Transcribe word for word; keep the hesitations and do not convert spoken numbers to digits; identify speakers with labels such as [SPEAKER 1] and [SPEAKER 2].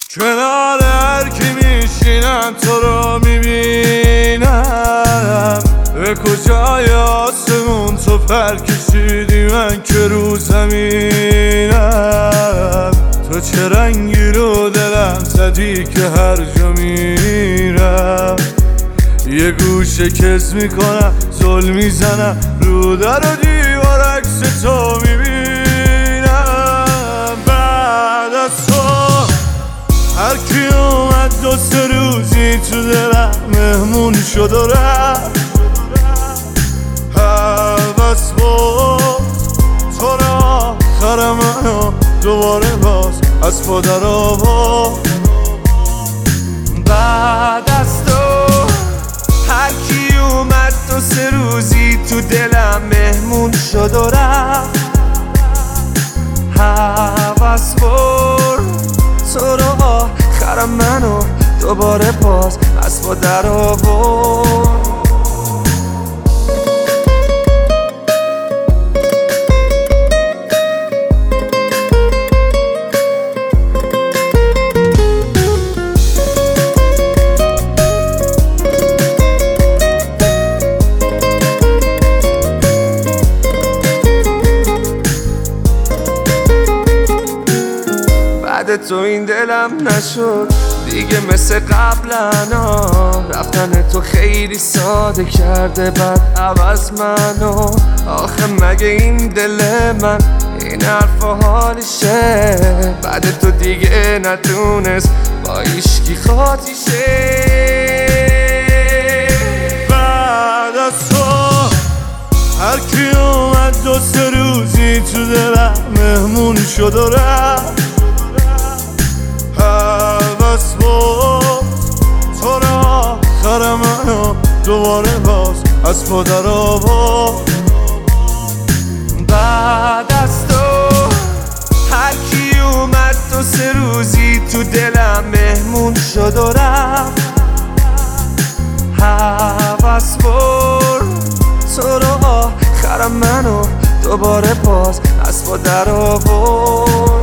[SPEAKER 1] کنار هر کی میشینم تو رو میبینم. به کجای آسمون تو پر کشیدی من که رو زمینم. تو چه رنگی رو دلم زدی که هر جا میرم یه گوشه کس میکنم زل میزنم رو در و دیوار عکس تو میبینم. بعد از تو هر کی اومد دو سه روزی تو دلم مهمون شد و رفت. هوس بود تو را آخر منو دوباره باز از پا در آورد. بعد از تو هر کی اومد دو سه روزی تو دلم مهمون شد و رفت. هوس برد تو رو آخرم منو دوباره باز از پا در آورد. بعد تو این دلم نشد دیگه مثل قبلنا. رفتن تو خیلی ساده کرده بعد عوض منو. آخه مگه این دل من این حرف و حالشه؟ بعد تو دیگه نتونست با ایشکی خاطیشه. بعد از تو هر کی اومد دو سه روزی تو دلم مهمون شد و رفت. هوس بود تو را آخر منو دوباره باز از پا در آورد. بعد از تو هر کی اومد دو سه روزی تو دلم مهمون شد و رفت. هوس برد تو را آخر منو دوباره باز از پا در آورد.